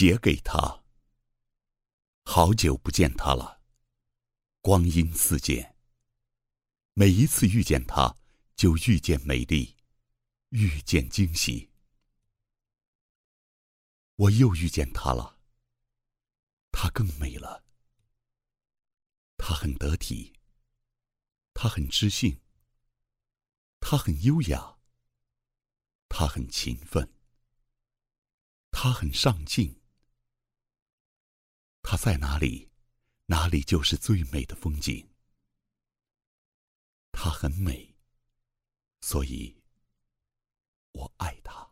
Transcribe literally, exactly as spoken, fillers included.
写给他。好久不见他了，光阴似箭，每一次遇见他，就遇见美丽，遇见惊喜。我又遇见他了，他更美了。他很得体，他很知性，他很优雅，他很勤奋，他很上进。他在哪里，哪里就是最美的风景。她很美，所以我爱她。